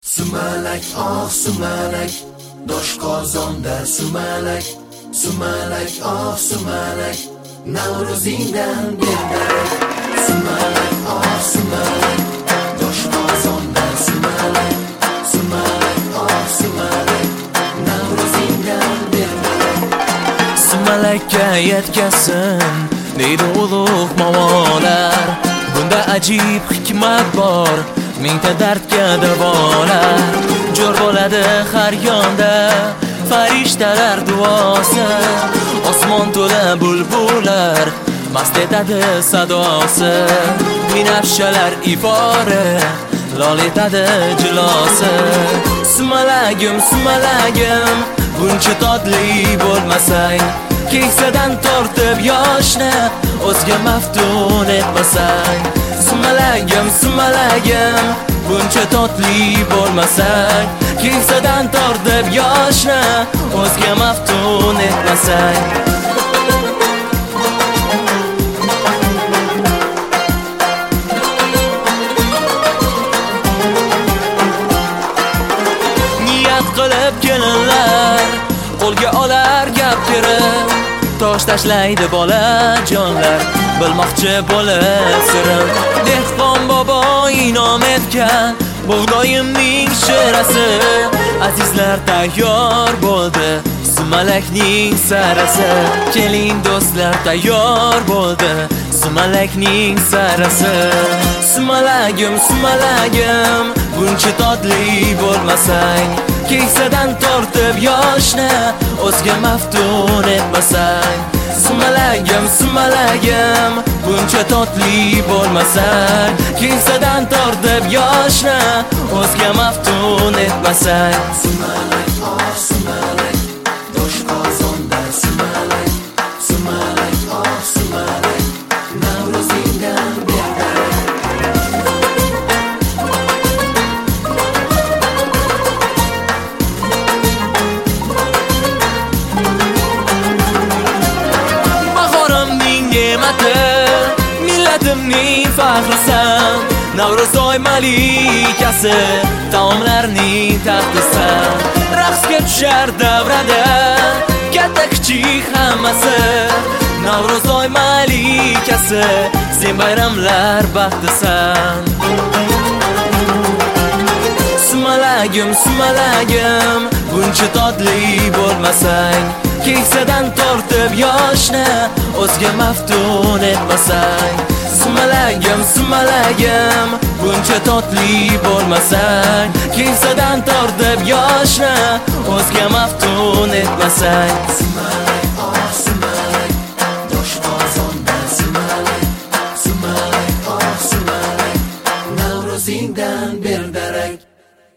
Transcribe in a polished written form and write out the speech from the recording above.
Sumalak, oh sumalak, doshqozonda sumalak, sumalak, oh sumalak, Navruzingdan berdarak. Sumalak, oh sumalak, doshqozonda sumalak, sumalak, oh sumalak, Navruzingdan berdarak. Sumalakka yetkasin deydi ulug' mavolar, bunda ajib hikmat bor, mingta dardga davolar. Jo'r bo'ladi har yonda farishtalar duosi, osmon to'la bulbullar mast etadi sadosi, binafshalar ifori lol etadi jilosi. Sumalagim, sumalagim, buncha totli bo'lmasang, keksadan tortib yoshni o'zga maftun etmasang. Sumalagim, sumalagim, buncha totli bo'lmasang, keksadan tortib yoshni o'zga maftun etmasang. Niyat qilib kelinlar qo'lga olar gap kirib, tosh tashlaydi bola jonlar, bilmoqchi bo'lib sirim. Dehqon bobo inom etgan bug'doyimning shirasi, azizlar tayyor bo'ldi sumalakning sarasi. Keling do'stlar, tayyor bo'ldi sumalakning sarasi. Sumalagim, sumalagim, buncha totli bo'lmasang, keksadan tortib yoshni o'zga maftun etmasang. Sumalagim, sumalagim, buncha totli bo'lmasang, keksadan tortib yoshni o'zga maftun etmasang. Sumalak, oh sumalak, doshqozonda sumalak, sumalak, oh sumalak, Navruzingdan berdarak. Bahorimning ne'mati, millatimning faxrisan, Navro'zoy malikasi, taomlarning taxtisan. Raqsga tushar davrada katta kichik hammasi, Navro'zoy malikasi, sen bayramlar baxtisan. Sumalagim, sumalagim, buncha totli bo'lmasang, keksadan tortib yoshni o'zga maftun etmasang. Sumalagim, sumalagim, buncha totli bo'lmasang, keksadan tortib yoshni o'zga maftun etmasang.